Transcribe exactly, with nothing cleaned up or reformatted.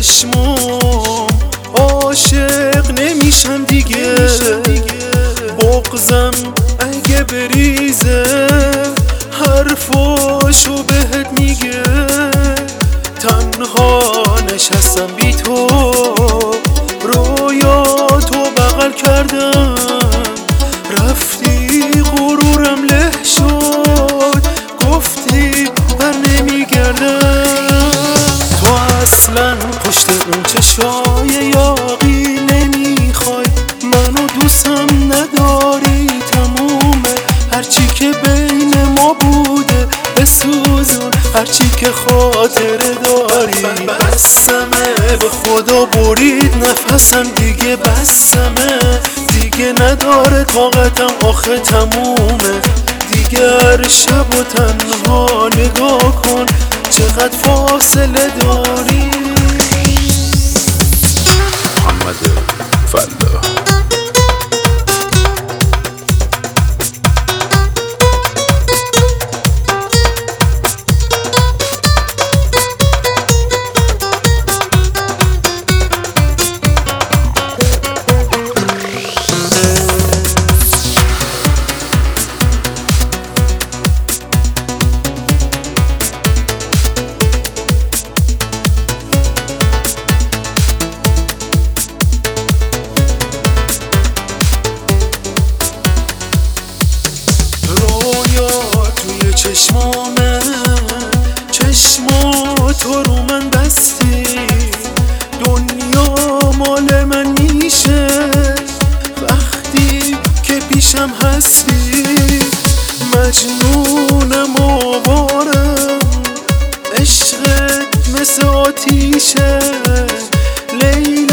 چشمام عاشق نمیشم دیگه، بغضم اگه بریزه حرفاشو بهت میگه. تنها نشستم بی تو، رویاتو بغل کردم، رفتی غرورم له شد، گفتی بر نمیگردم. تو اصلا پشت اون چشای یاقی نمیخوای، منو دوستم نداری، تمومه هرچی که بین ما بوده بسوزون، هرچی که خاطره داری. بسمه به خدا برید نفسم دیگه، بسمه دیگه نداره طاقتم، آخه تمومه دیگه. هر شب و تنها نگاه کن چقدر فاصله داری. محمد فلا چشمامه چشما تو رو من بستی، دنیا مال من میشه وقتی که پیشم هستی. مجنونم آوارم، عشقت مثل آتیشه، لیلی